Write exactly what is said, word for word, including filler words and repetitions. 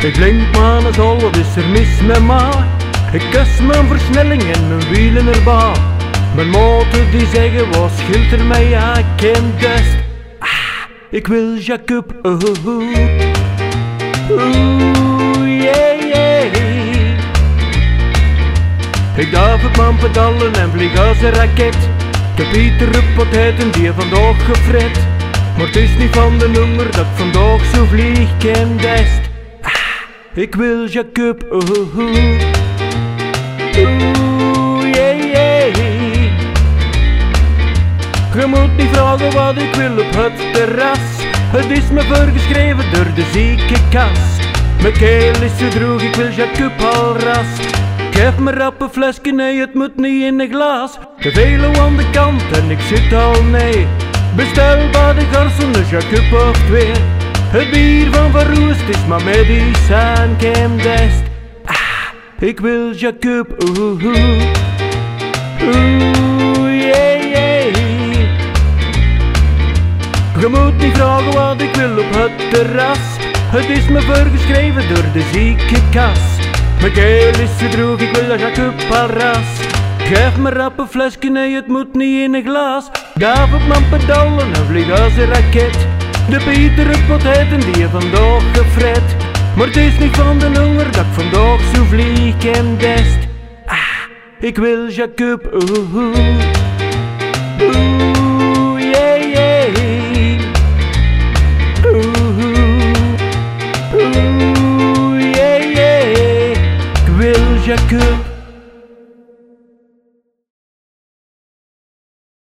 Ik blink maar als al, wat is er mis met mij? Ik kus mijn versnelling en mijn wielen erbij. Mijn motor die zeggen, wat scheelt er mij? Ja, ik ken test. Ah, ik wil Jacob, oh, oh, oh. Oeh, yeah, yeah. Ik daaf op mijn pedalen en vlieg als een raket. Ik heb iedere potaten die vandaag gefret. Maar het is niet van de nummer dat ik vandaag zo vlieg ken best. Ah, ik wil Jacob, oh, oh, oh. Oeh, yeah, yeah. Je moet niet vragen wat ik wil op het terras. Het is me voorgeschreven door de ziekenkas. Mijn keel is zo droog, ik wil Jacob al ras. Geef me rap een flesje, nee, het moet niet in een glas. Te veel aan de kant en ik zit al nee. Bestel bij de garçon een Jacob of twee. Het bier van Verroest is maar medicijn, ken best. Ah, ik wil Jacob, oeh, oeh. Oeh, yeah, yeah. Je moet niet vragen wat ik wil op het terras. Het is me voorgeschreven door de ziekenkas. Mijn keel is zo droog, ik wil dat Jacob al ras. Geef me rap een flesje, nee, het moet niet in een glas. Gaaf op mijn pedalen en vlieg als een raket. De betere potaten die je vandaag gefret. Maar het is niet van de honger dat ik vandaag zo vlieg en best. Ah, ik wil Jacob, oeh, oeh.